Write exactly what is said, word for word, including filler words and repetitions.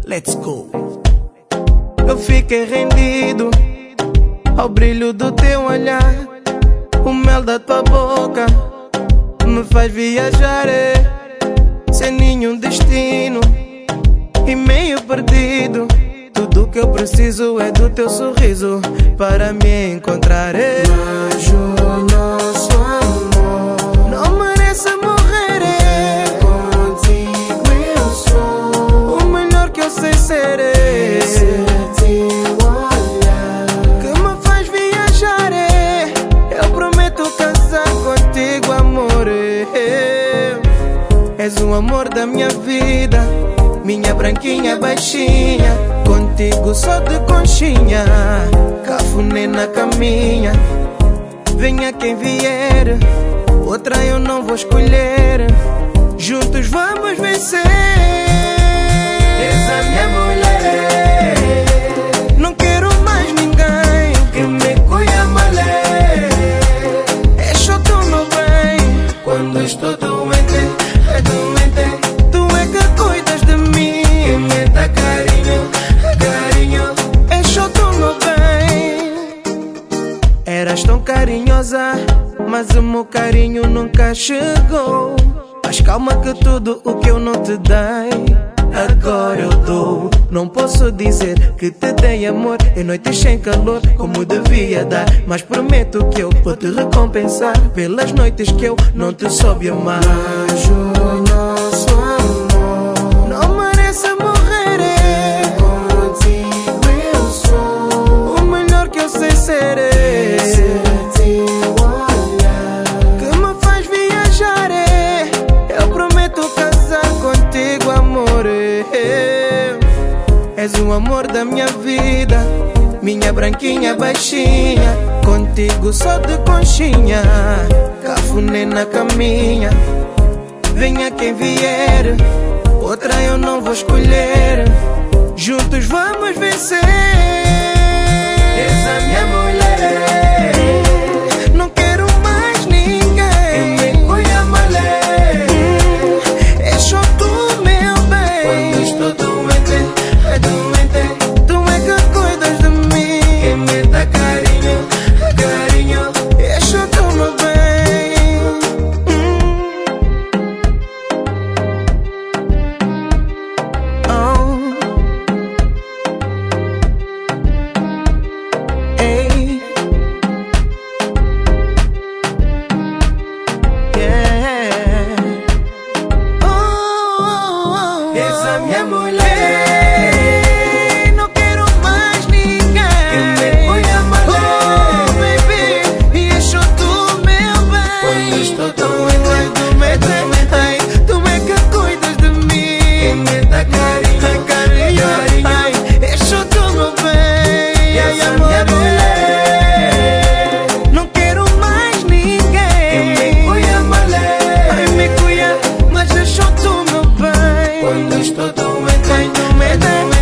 Let's go. Eu fiquei rendido ao brilho do teu olhar. O mel da tua boca me faz viajar, é, sem nenhum destino e meio perdido. Tudo que eu preciso é do teu sorriso para me encontrar, é. Mas o nosso amor não merece morrer, é. Contigo eu sou o melhor que eu sei ser, é. Esse teu olhar que me faz viajar, é. Eu prometo casar contigo, amor, é. És o amor da minha vida, minha branquinha baixinha. Contigo só de conchinha, cafuné na caminha. Venha quem vier, outra eu não vou escolher. Juntos vamos vencer. És a minha mulher, não quero mais ninguém que me cuida malé. é só tu, meu bem. Quando estou doente, é doente, Tu é que cuidas de mim, que me dá carinho, carinho. é só tu, meu bem. Eras tão carinhosa, mas o meu carinho nunca chegou. Mas calma que tudo o que eu não te dei, agora eu dou. Não posso dizer que te dei amor em noites sem calor, como devia dar, mas prometo que eu vou te recompensar pelas noites que eu não te soube amar. Mas o nosso amor Não merece morrer, é. contigo eu sou o melhor que eu sei ser, é. Esse teu olhar que me faz viajar, é. Eu prometo casar contigo, amor, é. És o amor da minha vida, minha branquinha baixinha. Contigo só de conchinha, cafuné na caminha. Venha quem vier, outra eu não vou escolher. Juntos vamos vencer. És a minha mulher, Não quero mais que ninguém, me cuida malé. é só tu, meu Quando bem. estou doente, é doente, Tu é que cuidas de que mim, me dá carinho, carinho. é só tu, meu bem. Oh. Ei. Yeah. Oh, oh, oh. És a minha mulher, Ei, não quero mais ninguém que me cuida malé. Oh, baby, e é só tu, meu bem. Quando estou Tu doente, é que tu me tens, ai, tu é que cuidas de que mim. me dá carinho, Ai, carinho, carinho. ai, é só tu, meu bem. És Ai, a minha amor, mulher, não quero mais que me ninguém. cuida malé. Ai, me cuida, mas é só tu, meu bem. Quando estou doente, Ai, tu me tens.